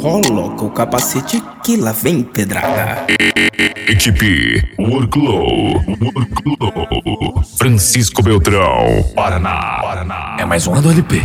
Coloca o capacete que lá vem pedrada. Equipe Worklow, Francisco Beltrão, Paraná. É mais uma do LP.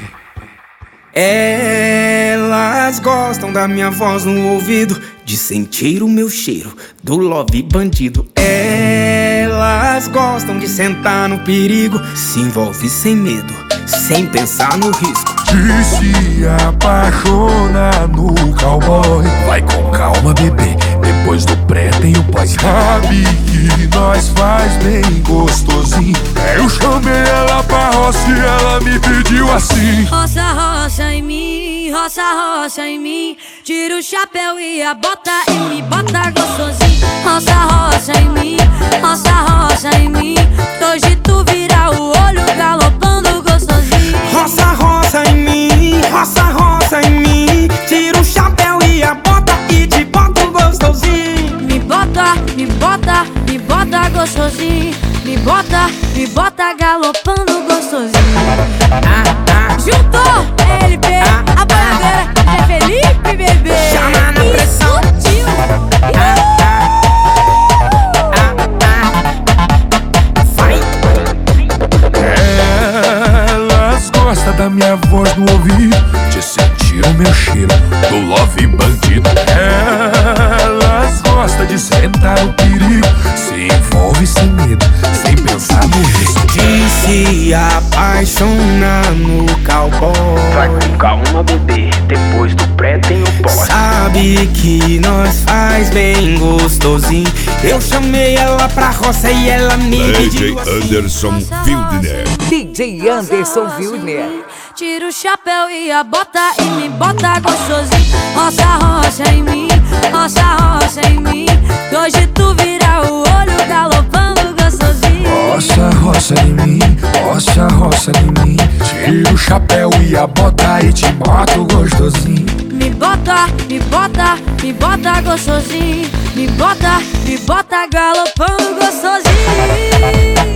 Elas gostam da minha voz no ouvido, de sentir o meu cheiro do love bandido. Elas gostam de sentar no perigo, se envolve sem medo, sem pensar no risco. E se apaixona no cowboy. Vai com calma, bebê, depois do pré tem o pós. Sabe que nós faz bem gostosinho. Eu chamei ela pra roça e ela me pediu assim: roça, roça em mim, roça, roça em mim. Tira o chapéu e a bota e me bota gostosinho. Roça, roça em mim, roça, roça em mim. Hoje tu vira o olho galopando gostosinho. Roça, roça em mim, roça, roça em mim. Tira o chapéu e a bota e te boto gostosinho. Me bota, me bota, me bota gostosinho. Me bota galopando gostosinho. Juntou LP, a bandeira é Felipe, bebê. Chama na pressão. Vai. Elas gostam da minha voz no ouvido, de sentir o meu cheiro do love bandido. Elas gostam de sentar no perigo, se envolve sem medo, sem pensar no risco. De se apaixonar no cowboy. Vai com calma, bebê, depois do pré tem o pós. Sabe que nós faz bem gostosinho. Eu chamei ela pra roça e ela me pediu assim. Anderson Wildner. DJ Anderson Wildner. Tira o chapéu e a bota e me bota gostosinho. Roça, roça em mim, roça, roça em mim. Hoje tu vira o olho galopando gostosinho. Roça, roça em mim, roça, roça em mim. Tira o chapéu e a bota e te boto gostosinho. Me bota, me bota, me bota gostosinho. Me bota galopando gostosinho.